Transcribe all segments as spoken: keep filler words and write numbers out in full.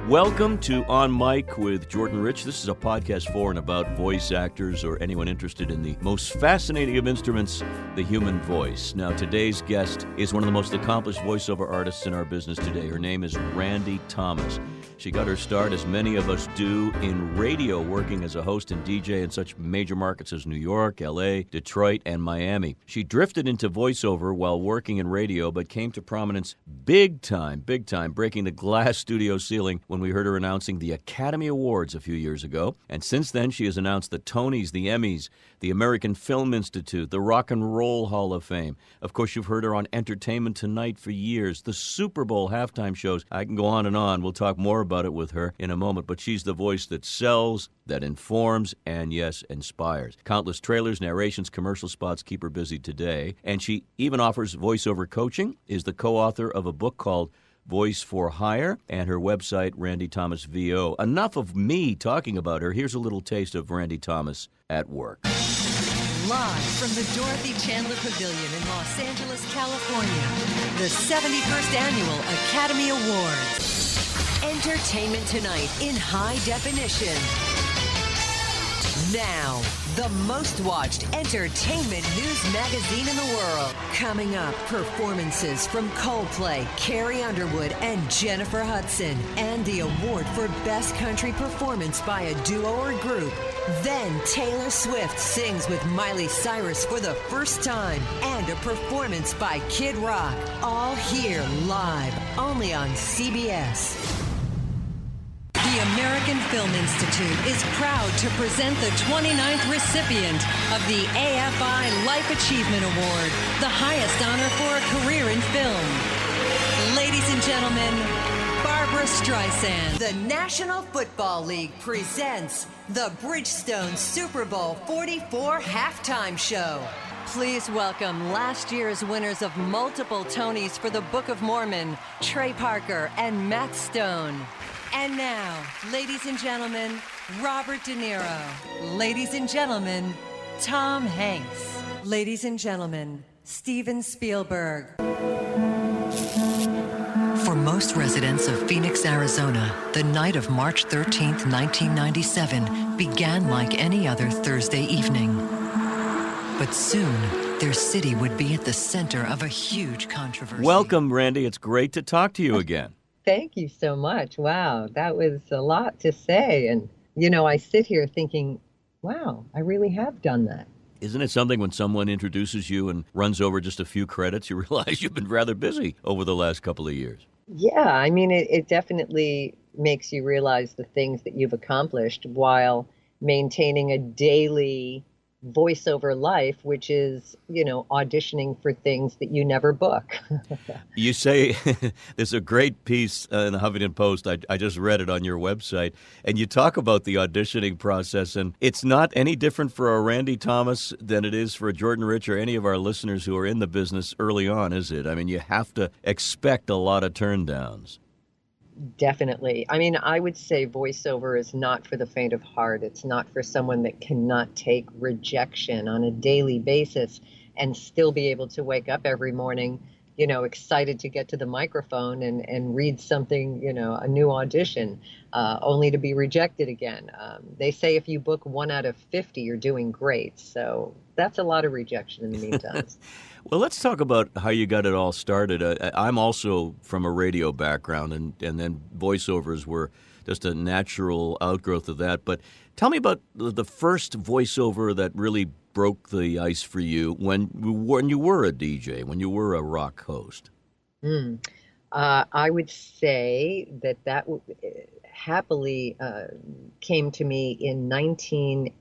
Welcome to On Mic with Jordan Rich. This is a podcast for and about voice actors or anyone interested in the most fascinating of instruments, the human voice. Now, today's guest is one of the most accomplished voiceover artists in our business today. Her name is Randy Thomas. She got her start, as many of us do, in radio, working as a host and D J in such major markets as New York, L A, Detroit, and Miami. She drifted into voiceover while working in radio, but came to prominence big time, big time, breaking the glass studio ceiling when we heard her announcing the Academy Awards a few years ago. And since then, she has announced the Tonys, the Emmys, the American Film Institute, the Rock and Roll Hall of Fame. Of course, you've heard her on Entertainment Tonight for years, the Super Bowl halftime shows. I can go on and on. We'll talk more about it with her in a moment, but she's the voice that sells, that informs, and yes, inspires. Countless trailers, narrations, commercial spots keep her busy today. And she even offers voiceover coaching, is the co-author of a book called Voice for Hire, and her website, Randy Thomas V O. Enough of me talking about her. Here's a little taste of Randy Thomas at work. Live from the Dorothy Chandler Pavilion in Los Angeles, California, the seventy-first Annual Academy Awards. Entertainment Tonight in high definition. Now, the most watched entertainment news magazine in the world. Coming up, performances from Coldplay, Carrie Underwood, and Jennifer Hudson. And the award for Best Country Performance by a duo or group. Then Taylor Swift sings with Miley Cyrus for the first time. And a performance by Kid Rock. All here live, only on C B S. The American Film Institute is proud to present the twenty-ninth recipient of the A F I Life Achievement Award, the highest honor for a career in film. Ladies and gentlemen, Barbra Streisand. The National Football League presents the Bridgestone Super Bowl forty-four halftime show. Please welcome last year's winners of multiple Tonys for the Book of Mormon, Trey Parker and Matt Stone. And now, ladies and gentlemen, Robert De Niro. Ladies and gentlemen, Tom Hanks. Ladies and gentlemen, Steven Spielberg. For most residents of Phoenix, Arizona, the night of March thirteenth, nineteen ninety-seven began like any other Thursday evening. But soon, their city would be at the center of a huge controversy. Welcome, Randy. It's great to talk to you again. Thank you so much. Wow, that was a lot to say. And, you know, I sit here thinking, wow, I really have done that. Isn't it something when someone introduces you and runs over just a few credits, you realize you've been rather busy over the last couple of years? Yeah, I mean, it, it definitely makes you realize the things that you've accomplished while maintaining a daily voiceover life, which is, you know, auditioning for things that you never book. You say, there's a great piece uh, in the Huffington Post, I, I just read it on your website, and you talk about the auditioning process, and it's not any different for a Randy Thomas than it is for a Jordan Rich or any of our listeners who are in the business early on, is it? I mean, you have to expect a lot of turndowns. Definitely. I mean, I would say voiceover is not for the faint of heart. It's not for someone that cannot take rejection on a daily basis and still be able to wake up every morning, you know, excited to get to the microphone and, and read something, you know, a new audition, uh, only to be rejected again. Um, they say if you book one out of fifty, you're doing great. So that's a lot of rejection in the meantime. Well, let's talk about how you got it all started. Uh, I'm also from a radio background, and, and then voiceovers were just a natural outgrowth of that. But tell me about the first voiceover that really broke the ice for you when, when you were a D J, when you were a rock host. Mm. Uh, I would say that that w- happily uh, came to me in nineteen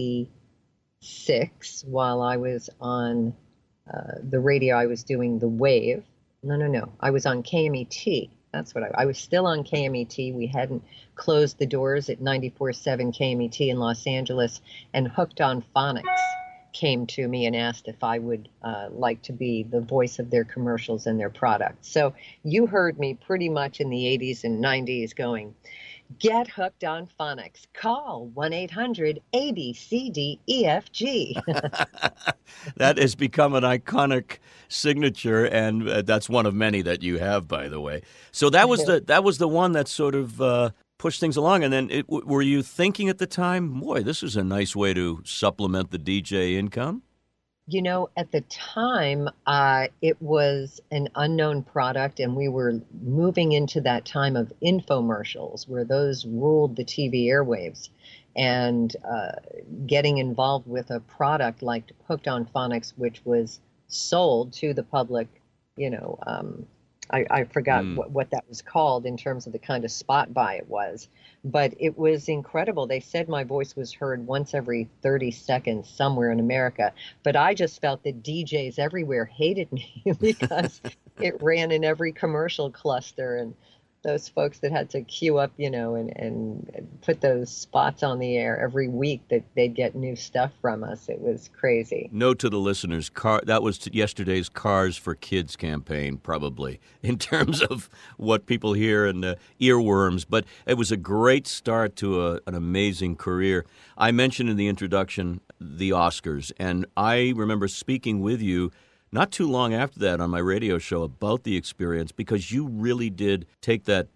eighty-six while I was on Uh, the radio. I was doing the Wave. No, no, no. I was on K M E T. That's what I, I was still on K M E T. We hadn't closed the doors at ninety-four point seven K M E T in Los Angeles, and Hooked on Phonics came to me and asked if I would uh, like to be the voice of their commercials and their products. So you heard me pretty much in the eighties and nineties going, get hooked on phonics. Call one eight hundred A B C D E F G. That has become an iconic signature, and uh, that's one of many that you have, by the way. So that was the that was the one that sort of uh, push things along. And then it, were you thinking at the time, boy, this is a nice way to supplement the D J income? You know, at the time, uh, it was an unknown product, and we were moving into that time of infomercials where those ruled the T V airwaves. And uh, getting involved with a product like Hooked on Phonics, which was sold to the public, you know, um, I, I forgot mm. what, what that was called in terms of the kind of spot buy it was, but it was incredible. They said my voice was heard once every thirty seconds somewhere in America, but I just felt that D Js everywhere hated me because it ran in every commercial cluster, and those folks that had to queue up, you know, and, and put those spots on the air every week that they'd get new stuff from us. It was crazy. Note to the listeners, car, that was yesterday's Cars for Kids campaign, probably, in terms of what people hear and uh, earworms. But it was a great start to a, an amazing career. I mentioned in the introduction the Oscars, and I remember speaking with you not too long after that on my radio show about the experience, because you really did take that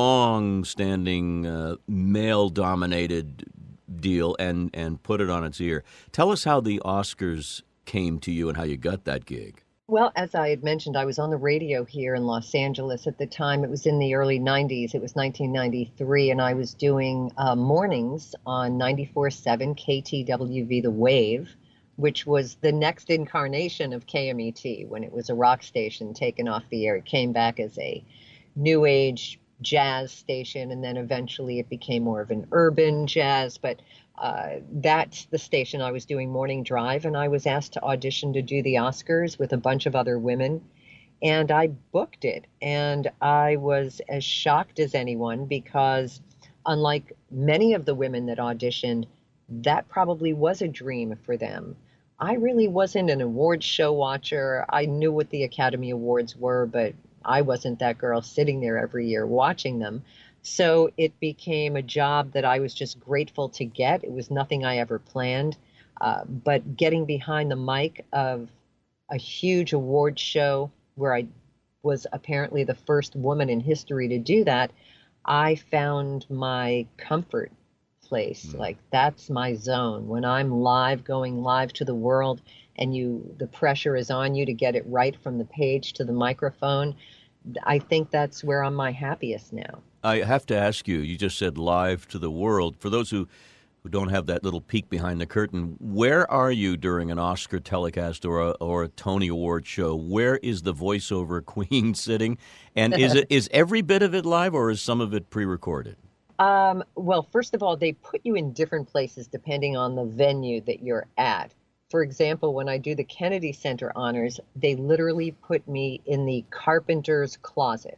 long-standing uh, male-dominated deal and, and put it on its ear. Tell us how the Oscars came to you and how you got that gig. Well, as I had mentioned, I was on the radio here in Los Angeles at the time. It was in the early nineties. It was nineteen ninety-three, and I was doing uh, mornings on ninety-four point seven K T W V The Wave, which was the next incarnation of K M E T when it was a rock station taken off the air. It came back as a new age jazz station, and then eventually it became more of an urban jazz. But uh, that's the station I was doing morning drive, and I was asked to audition to do the Oscars with a bunch of other women, and I booked it. And I was as shocked as anyone because unlike many of the women that auditioned, that probably was a dream for them. I really wasn't an awards show watcher. I knew what the Academy Awards were, but I wasn't that girl sitting there every year watching them. So it became a job that I was just grateful to get. It was nothing I ever planned. Uh, but getting behind the mic of a huge award show where I was apparently the first woman in history to do that, I found my comfort place. Mm. Like, that's my zone. When I'm live, going live to the world, and you, the pressure is on you to get it right from the page to the microphone, I think that's where I'm my happiest now. I have to ask you, you just said live to the world. For those who, who don't have that little peek behind the curtain, where are you during an Oscar telecast or a, or a Tony Award show? Where is the voiceover queen sitting? And is it is every bit of it live, or is some of it pre-recorded? Um, well, first of all, they put you in different places depending on the venue that you're at. For example, when I do the Kennedy Center honors, they literally put me in the carpenter's closet.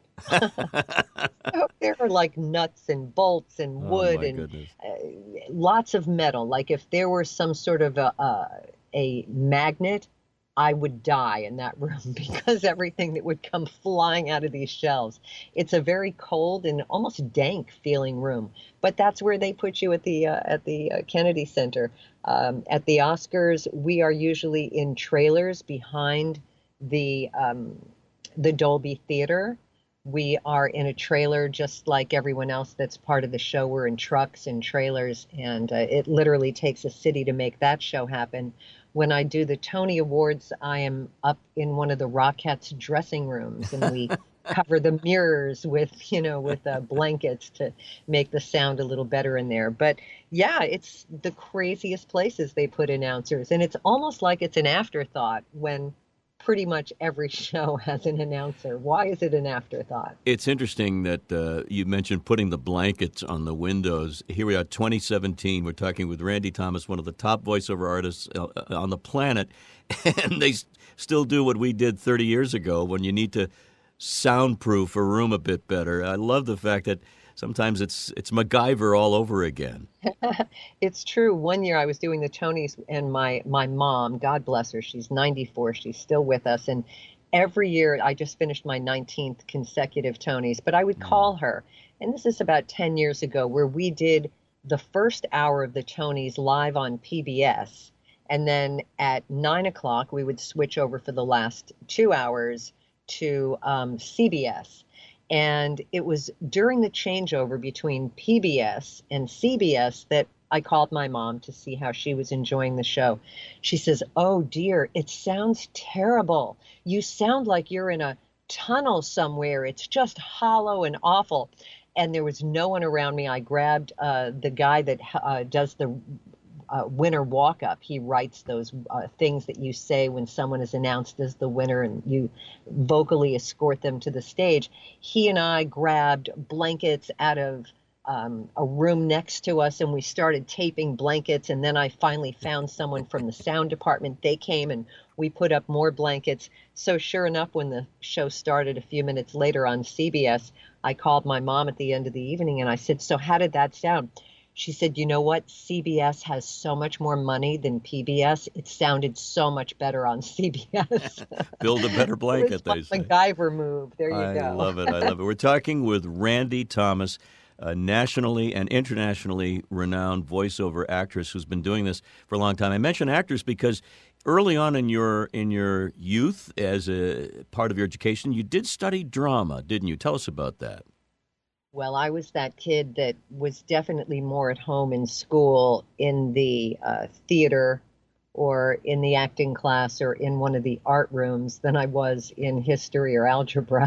So there are like nuts and bolts and wood oh and uh, lots of metal. Like if there were some sort of a, uh, a magnet, I would die in that room because everything that would come flying out of these shelves. It's a very cold and almost dank feeling room, but that's where they put you at the uh, at the uh, Kennedy Center. Um, at the Oscars, we are usually in trailers behind the um, the Dolby Theater. We are in a trailer just like everyone else that's part of the show. We're in trucks and trailers, and uh, it literally takes a city to make that show happen. When I do the Tony Awards, I am up in one of the Rockettes dressing rooms, and we cover the mirrors with, you know, with uh, blankets to make the sound a little better in there. But yeah, it's the craziest places they put announcers, and it's almost like it's an afterthought when pretty much every show has an announcer. Why is it an afterthought? It's interesting that uh, you mentioned putting the blankets on the windows. Here we are, twenty seventeen. We're talking with Randy Thomas, one of the top voiceover artists uh, on the planet, and they s- still do what we did thirty years ago when you need to soundproof a room a bit better. I love the fact that sometimes it's it's MacGyver all over again. It's true. One year I was doing the Tonys, and my my mom, God bless her, she's ninety-four, she's still with us, and every year I just finished my nineteenth consecutive Tonys, but I would call her, and this is about ten years ago, where we did the first hour of the Tonys live on P B S, and then at nine o'clock we would switch over for the last two hours to um, C B S. And it was during the changeover between P B S and C B S that I called my mom to see how she was enjoying the show. She says, "Oh dear, it sounds terrible. You sound like you're in a tunnel somewhere. It's just hollow and awful." And there was no one around me. I grabbed uh, the guy that uh, does the uh, winner walk-up. He writes those uh, things that you say when someone is announced as the winner, and you vocally escort them to the stage. He and I grabbed blankets out of um, a room next to us, and we started taping blankets. And then I finally found someone from the sound department. They came and we put up more blankets. So sure enough, when the show started a few minutes later on C B S, I called my mom at the end of the evening and I said, "So how did that sound?" She said, "You know what? C B S has so much more money than P B S. It sounded so much better on C B S." Build a better blanket, they say. MacGyver move. There you I go. I love it. I love it. We're talking with Randy Thomas, a nationally and internationally renowned voiceover actress who's been doing this for a long time. I mention actors because early on in your in your youth, as a part of your education, you did study drama, didn't you? Tell us about that. Well, I was that kid that was definitely more at home in school, in the uh, theater or in the acting class or in one of the art rooms than I was in history or algebra.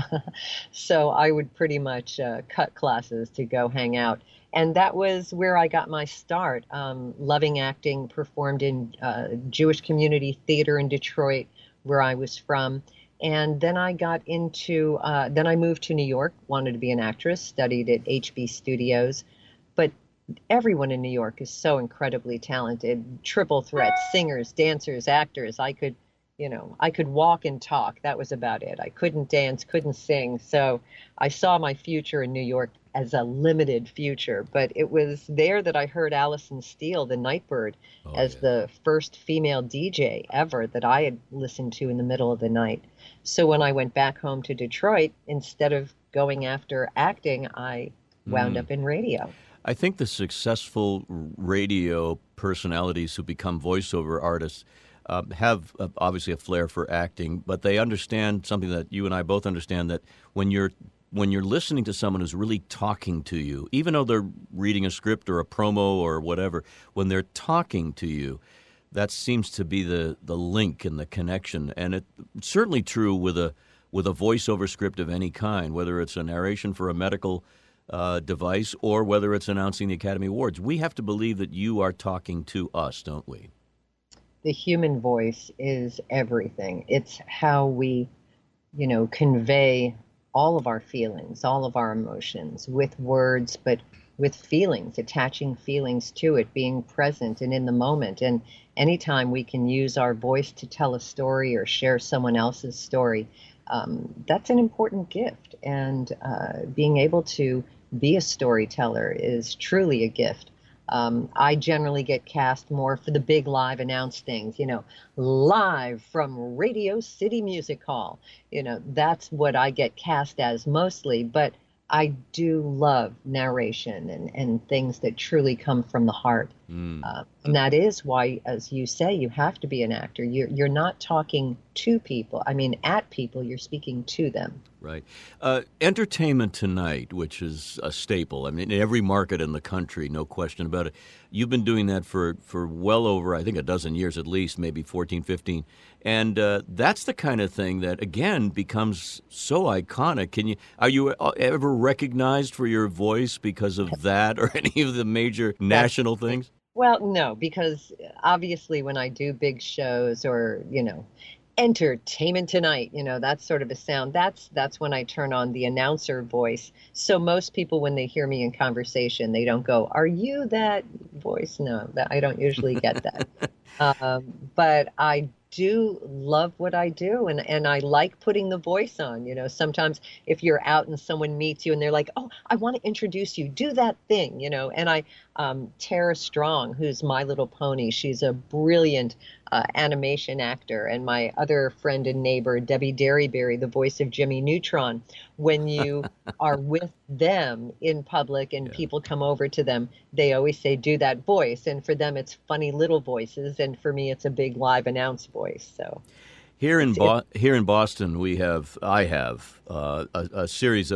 So I would pretty much uh, cut classes to go hang out. And that was where I got my start. Um, loving acting, performed in uh, Jewish community theater in Detroit, where I was from. And then I got into, uh, then I moved to New York, wanted to be an actress, studied at H B Studios. But everyone in New York is so incredibly talented. Triple threat, singers, dancers, actors. I could, you know, I could walk and talk. That was about it. I couldn't dance, couldn't sing. So I saw my future in New York as a limited future. But it was there that I heard Alison Steele, the Nightbird, oh, as yeah. the first female D J ever that I had listened to in the middle of the night. So when I went back home to Detroit, instead of going after acting, I wound mm. up in radio. I think the successful radio personalities who become voiceover artists uh, have uh, obviously a flair for acting, but they understand something that you and I both understand, that when you're when you're listening to someone who's really talking to you, even though they're reading a script or a promo or whatever, when they're talking to you, that seems to be the, the link and the connection. And it's certainly true with a with a voiceover script of any kind, whether it's a narration for a medical uh, device or whether it's announcing the Academy Awards. We have to believe that you are talking to us, don't we? The human voice is everything. It's how we, you know, convey all of our feelings, all of our emotions with words, but with feelings, attaching feelings to it, being present and in the moment. And anytime we can use our voice to tell a story or share someone else's story, um, that's an important gift. And uh, being able to be a storyteller is truly a gift. Um, I generally get cast more for the big live announced things, you know, live from Radio City Music Hall. You know, that's what I get cast as mostly. But I do love narration and, and things that truly come from the heart. Mm. Uh, and that is why, as you say, you have to be an actor. You're, you're not talking to people. I mean, at people, you're speaking to them. Right. Uh, Entertainment Tonight, which is a staple. I mean, in every market in the country, no question about it. You've been doing that for, for well over, I think, a dozen years at least, maybe fourteen, fifteen. And uh, that's the kind of thing that, again, becomes so iconic. Can you are you ever recognized for your voice because of that or any of the major national things? Well, no, because obviously when I do big shows or, you know, Entertainment Tonight, you know, that's sort of a sound. That's that's when I turn on the announcer voice. So most people, when they hear me in conversation, they don't go, "Are you that voice?" No, that, I don't usually get that. um, but I do love what I do, and, and I like putting the voice on. You know, sometimes if you're out and someone meets you and they're like, "Oh, I want to introduce you, do that thing," you know, and I, um, Tara Strong, who's My Little Pony, she's a brilliant uh, animation actor, and my other friend and neighbor, Debbie Derryberry, the voice of Jimmy Neutron. When you are with them in public and yeah. people come over to them, they always say, "Do that voice," and for them it's funny little voices, and for me it's a big live announced voice. So here in Bo- here in Boston, we have I have uh, a, a series of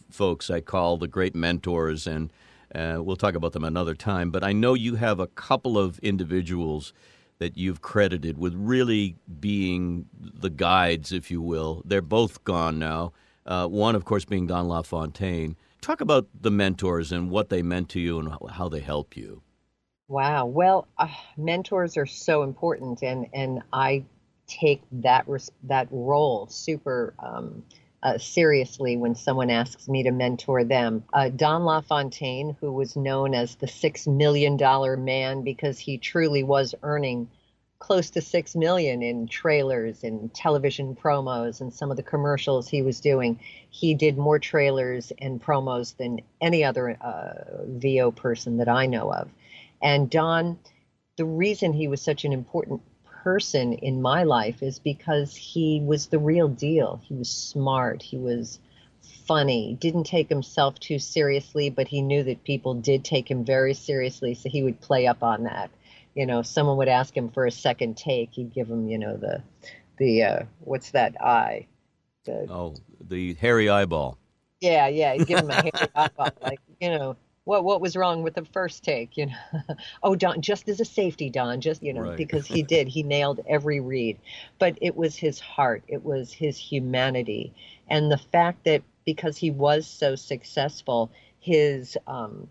folks I call the great mentors, and uh, we'll talk about them another time. But I know you have a couple of individuals that you've credited with really being the guides, if you will. They're both gone now. Uh, one, of course, being Don LaFontaine. Talk about the mentors and what they meant to you and how they help you. Wow. Well, uh, mentors are so important, and and I take that res- that role super um, uh, seriously when someone asks me to mentor them. Uh, Don LaFontaine, who was known as the six million dollar man because he truly was earning close to six million in trailers and television promos and some of the commercials he was doing. He did more trailers and promos than any other uh, V O person that I know of. And Don, the reason he was such an important person in my life is because he was the real deal. He was smart. He was funny, didn't take himself too seriously, but he knew that people did take him very seriously, so he would play up on that. You know, if someone would ask him for a second take, he'd give him, you know, the, the uh, what's that eye? The, oh, the hairy eyeball. Yeah, yeah, he'd give him a hairy eyeball, like, you know, what what was wrong with the first take, you know? Oh, Don, just as a safety, Don, just, you know, Right. because he did, he nailed every read. But it was his heart, it was his humanity, and the fact that because he was so successful, his um,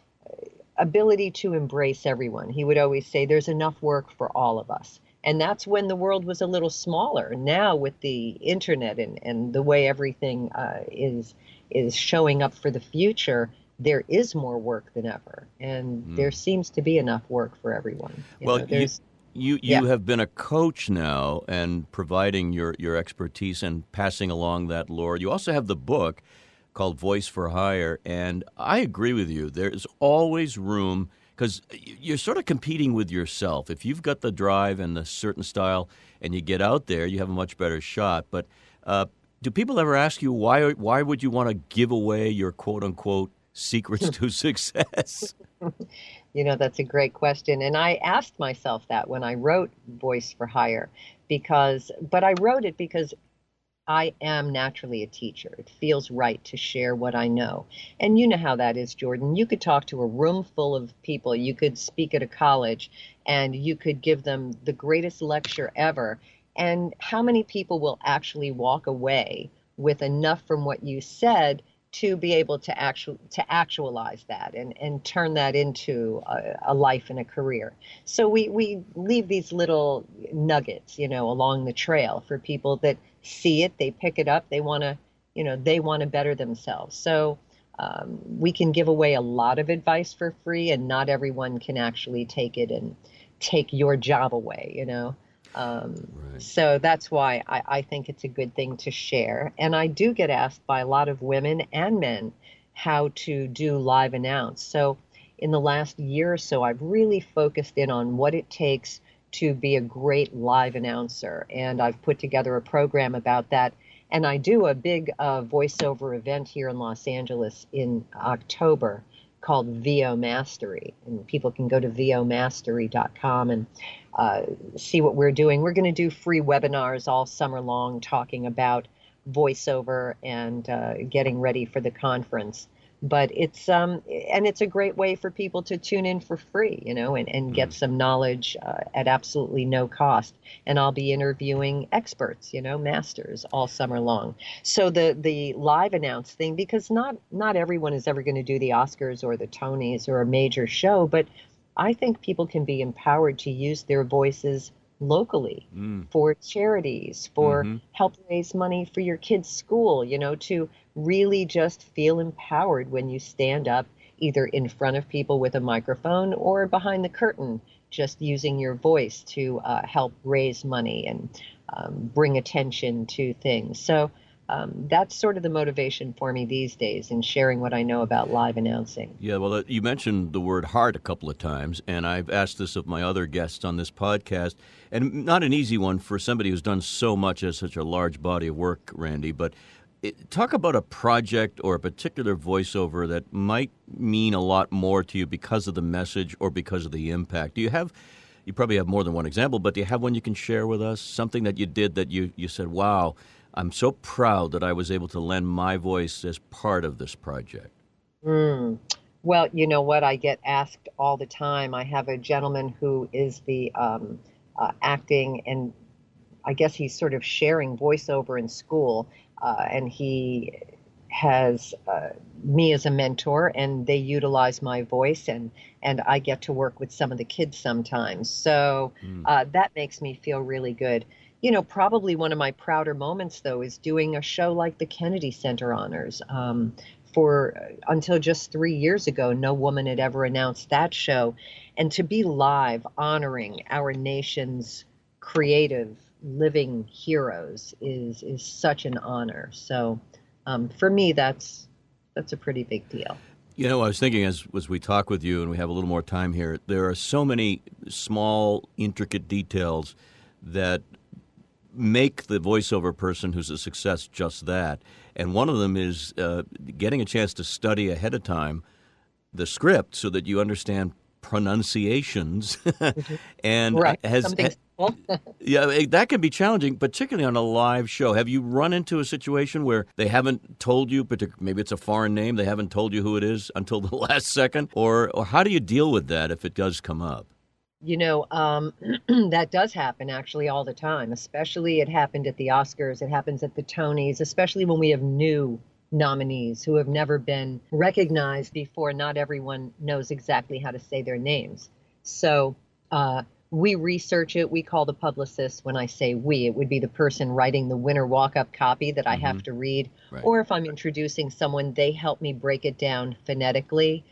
ability to embrace everyone. He would always say, there's enough work for all of us. And that's when the world was a little smaller. Now with the internet and, and the way everything uh, is is showing up for the future, there is more work than ever. And mm. there seems to be enough work for everyone. You well, know, you, you, you yeah. have been a coach now and providing your, your expertise and passing along that lore. You also have the book called Voice for Hire, and I agree with you. There's always room, because you're sort of competing with yourself. If you've got the drive and the certain style and you get out there, you have a much better shot. But uh, do people ever ask you, why why would you want to give away your quote-unquote secrets to success? You know, that's a great question. And I asked myself that when I wrote Voice for Hire, because, but I wrote it because I am naturally a teacher. It feels right to share what I know. And you know how that is, Jordan. You could talk to a room full of people. You could speak at a college and you could give them the greatest lecture ever. And how many people will actually walk away with enough from what you said to be able to actual to actualize that and, and turn that into a, a life and a career? So we, we leave these little nuggets, you know, along the trail for people that see it, they pick it up, they want to, you know, they want to better themselves. So um, we can give away a lot of advice for free, and not everyone can actually take it and take your job away, you know. Um, right. So that's why I, I think it's a good thing to share. And I do get asked by a lot of women and men how to do live announce. So in the last year or so, I've really focused in on what it takes to be a great live announcer. And I've put together a program about that. And I do a big uh, voiceover event here in Los Angeles in October called V O Mastery. And people can go to V O mastery dot com and uh, see what we're doing. We're going to do free webinars all summer long talking about voiceover and uh, getting ready for the conference. But it's um and it's a great way for people to tune in for free, you know, and, and get some knowledge uh, at absolutely no cost. And I'll be interviewing experts, you know, masters all summer long. So the the live announce thing, because not not everyone is ever going to do the Oscars or the Tonys or a major show, but I think people can be empowered to use their voices locally mm. for charities, for mm-hmm. help raise money for your kids' school, you know, to really just feel empowered when you stand up either in front of people with a microphone or behind the curtain, just using your voice to uh, help raise money and um, bring attention to things. So um, that's sort of the motivation for me these days in sharing what I know about live announcing. Yeah, well, uh, you mentioned the word heart a couple of times, and I've asked this of my other guests on this podcast, and not an easy one for somebody who's done so much as such a large body of work, Randy, but it, talk about a project or a particular voiceover that might mean a lot more to you because of the message or because of the impact. Do you have, you probably have more than one example, but do you have one you can share with us? Something that you did that you, you said, wow, I'm so proud that I was able to lend my voice as part of this project. Mm. Well, you know what? I get asked all the time. I have a gentleman who is the um, uh, acting, and I guess he's sort of sharing voiceover in school, uh, and he has uh, me as a mentor, and they utilize my voice, and and I get to work with some of the kids sometimes. So Mm. uh, that makes me feel really good. You know, probably one of my prouder moments, though, is doing a show like the Kennedy Center Honors. Um, for uh, until just three years ago, no woman had ever announced that show, and to be live honoring our nation's creative living heroes is is such an honor. So um, for me, that's that's a pretty big deal. You know, I was thinking as, as we talk with you and we have a little more time here, there are so many small, intricate details that make the voiceover person who's a success just that. And one of them is uh, getting a chance to study ahead of time the script so that you understand pronunciations. and Right. has Something simple. yeah, it- that can be challenging, particularly on a live show. Have you run into a situation where they haven't told you, partic- maybe it's a foreign name, they haven't told you who it is until the last second? Or, or how do you deal with that if it does come up? You know, um, that does happen actually all the time, especially it happened at the Oscars, it happens at the Tonys, especially when we have new nominees who have never been recognized before. Not everyone knows exactly how to say their names. So uh, we research it. We call the publicist. When I say we, it would be the person writing the winner walk-up copy that I have to read. Right. Or if I'm introducing someone, they help me break it down phonetically.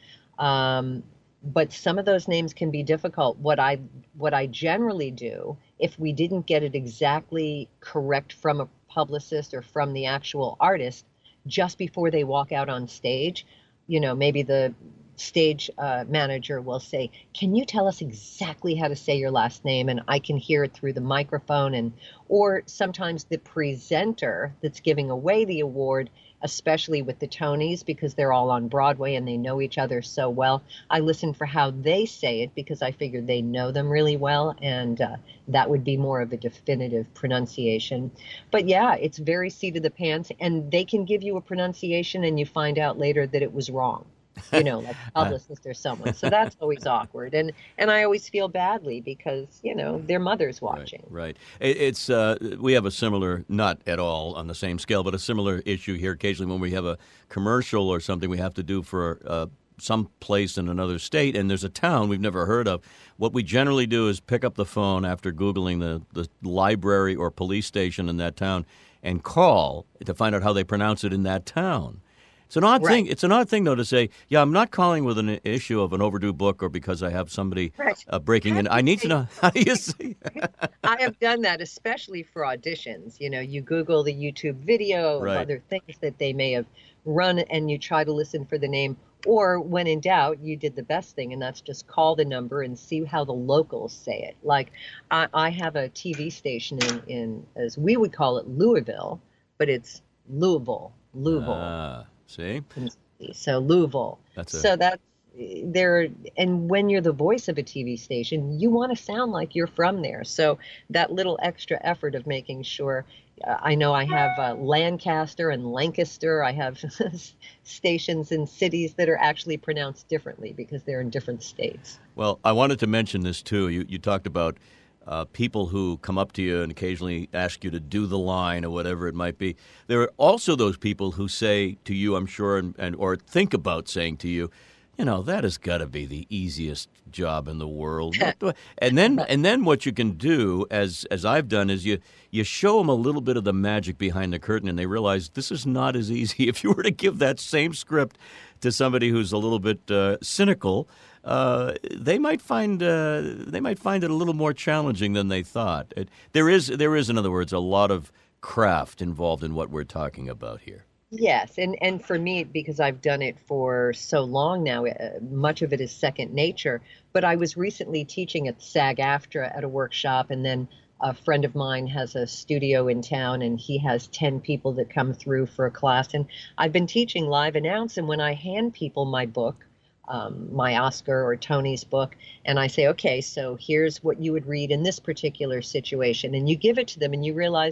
Um, but some of those names can be difficult. What I what I generally do, if we didn't get it exactly correct from a publicist or from the actual artist, just before they walk out on stage, you know, maybe the stage uh, manager will say, "Can you tell us exactly how to say your last name?" And I can hear it through the microphone. And or sometimes the presenter that's giving away the award, especially with the Tonys, because they're all on Broadway and they know each other so well, I listen for how they say it because I figure they know them really well, and uh, that would be more of a definitive pronunciation. But yeah, it's very seat of the pants, and they can give you a pronunciation and you find out later that it was wrong. You know, like a publicist or someone. So that's always awkward. And and I always feel badly because, you know, their mother's watching. Right. right. It, it's uh, we have a similar, not at all on the same scale, but a similar issue here. Occasionally, when we have a commercial or something we have to do for uh, some place in another state, and there's a town we've never heard of, what we generally do is pick up the phone after Googling the, the library or police station in that town and call to find out how they pronounce it in that town. It's an odd Right. thing. It's an odd thing, though, to say, yeah, I'm not calling with an issue of an overdue book or because I have somebody Right. uh, breaking How in. do I you need to say- know, how do you say I have done that, especially for auditions. You know, you Google the YouTube video of Right. other things that they may have run, and you try to listen for the name. Or when in doubt, you did the best thing, and that's just call the number and see how the locals say it. Like I, I have a T V station in, in, as we would call it, Louisville, but it's Louisville, Louisville. Ah, see? So Louisville. That's a- so that's there. And when you're the voice of a T V station, you want to sound like you're from there. So that little extra effort of making sure. Uh, I know I have uh, Lancaster and Lancaster. I have stations in cities that are actually pronounced differently because they're in different states. Well, I wanted to mention this, too. You, you talked about uh, people who come up to you and occasionally ask you to do the line or whatever it might be. There are also those people who say to you, I'm sure, and, and or think about saying to you, you know, that has got to be the easiest job in the world. What do I-" and then and then what you can do, as as I've done, is you you show them a little bit of the magic behind the curtain, and they realize this is not as easy. If you were to give that same script to somebody who's a little bit uh, cynical, uh, they might find uh, they might find it a little more challenging than they thought. It, there is there is, in other words, a lot of craft involved in what we're talking about here. Yes, and and for me, because I've done it for so long now, uh, much of it is second nature. But I was recently teaching at SAG-AFTRA at a workshop, and then a friend of mine has a studio in town, and he has ten people that come through for a class. And I've been teaching live announce, and when I hand people my book, um, my Oscar or Tony's book, and I say, okay, so here's what you would read in this particular situation, and you give it to them, and you realize,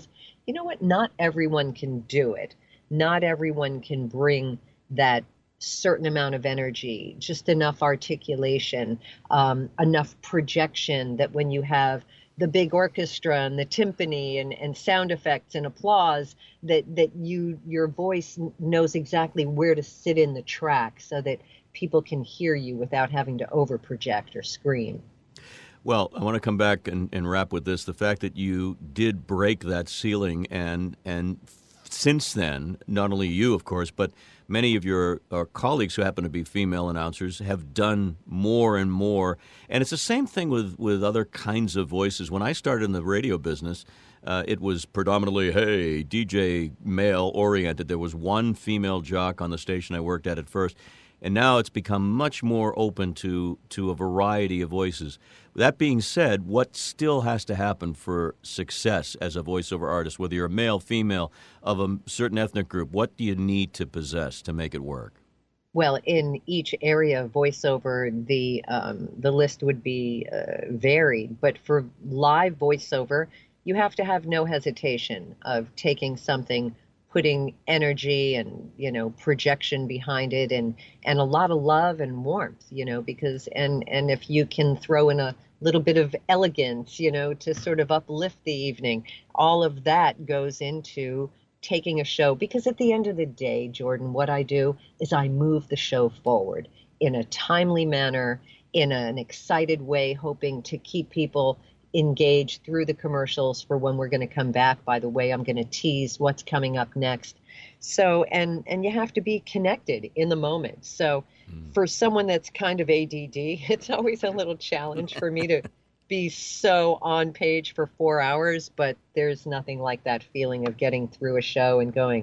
you know what? Not everyone can do it. Not everyone can bring that certain amount of energy, just enough articulation, um, enough projection that when you have the big orchestra and the timpani and, and sound effects and applause, that that you your voice knows exactly where to sit in the track so that people can hear you without having to over project or scream. Well, I want to come back and, and wrap with this. The fact that you did break that ceiling, and and since then, not only you, of course, but many of your uh, colleagues who happen to be female announcers have done more and more. And it's the same thing with, with other kinds of voices. When I started in the radio business, uh, it was predominantly, hey, D J male-oriented. There was one female jock on the station I worked at at first. And now it's become much more open to, to a variety of voices. That being said, what still has to happen for success as a voiceover artist, whether you're male, female, of a certain ethnic group, what do you need to possess to make it work? Well, in each area of voiceover, the um, the list would be uh, varied. But for live voiceover, you have to have no hesitation of taking something, putting energy and, you know, projection behind it, and, and a lot of love and warmth, you know, because, and, and if you can throw in a little bit of elegance, you know, to sort of uplift the evening, all of that goes into taking a show. Because at the end of the day, Jordan, what I do is I move the show forward in a timely manner, in an excited way, hoping to keep people engage through the commercials for when we're going to come back. By the way, I'm going to tease what's coming up next. So, and and you have to be connected in the moment. So mm. for someone that's kind of A D D, it's always a little challenge for me to be so on page for four hours, but there's nothing like that feeling of getting through a show and going,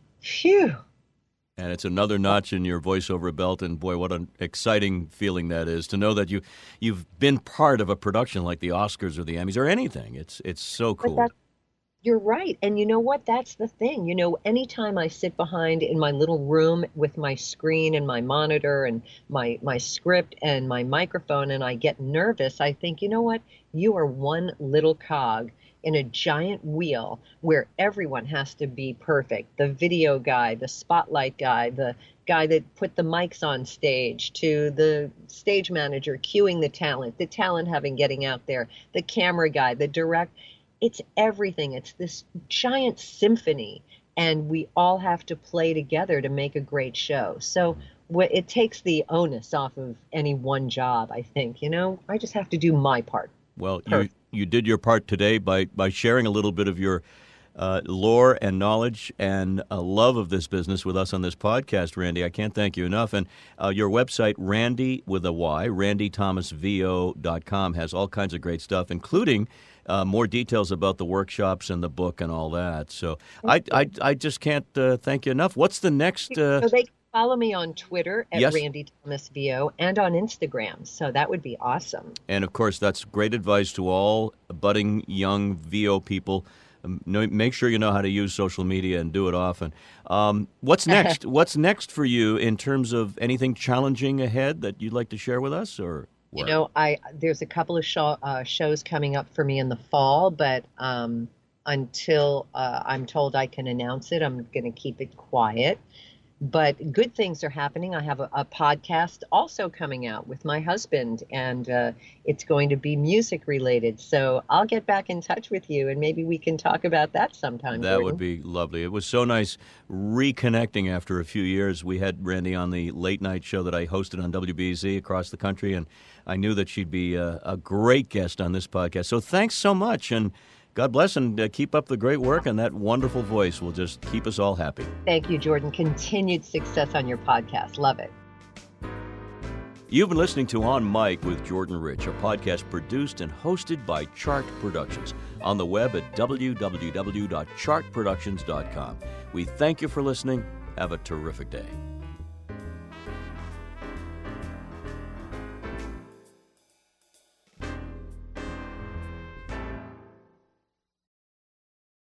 phew. And it's another notch in your voiceover belt, and boy, what an exciting feeling that is to know that you you've been part of a production like the Oscars or the Emmys or anything. It's it's so cool. But you're right, and you know what? That's the thing. You know, anytime I sit behind in my little room with my screen and my monitor and my my script and my microphone, and I get nervous, I think, you know what? You are one little cog in a giant wheel where everyone has to be perfect. The video guy, the spotlight guy, the guy that put the mics on stage, to the stage manager cueing the talent, the talent having getting out there, the camera guy, the direct. It's everything. It's this giant symphony, and we all have to play together to make a great show. So it takes the onus off of any one job, I think. You know, I just have to do my part. Well, you you did your part today by, by sharing a little bit of your uh, lore and knowledge and uh, love of this business with us on this podcast, Randy. I can't thank you enough. And uh, your website, Randy with a Y, randy thomas v o dot com, has all kinds of great stuff, including uh, more details about the workshops and the book and all that. So I, I I just can't uh, thank you enough. What's the next? Uh... So they can follow me on Twitter at yes. Randy Thomas V O and on Instagram. So that would be awesome. And of course, that's great advice to all budding young V O people. Um, know, make sure you know how to use social media and do it often. Um, what's next? What's next for you in terms of anything challenging ahead that you'd like to share with us, or? Where? You know, I there's a couple of show, uh, shows coming up for me in the fall, but um, until uh, I'm told I can announce it, I'm going to keep it quiet. But good things are happening. I have a, a podcast also coming out with my husband, and uh, it's going to be music related. So I'll get back in touch with you, and maybe we can talk about that sometime. That Jordan. would be lovely. It was so nice reconnecting after a few years. We had Randy on the late night show that I hosted on W B Z across the country, and I knew that she'd be a, a great guest on this podcast. So thanks so much, and God bless, and uh, keep up the great work, and that wonderful voice will just keep us all happy. Thank you, Jordan. Continued success on your podcast. Love it. You've been listening to On Mic with Jordan Rich, a podcast produced and hosted by Chart Productions, on the web at w w w dot chart productions dot com. We thank you for listening. Have a terrific day.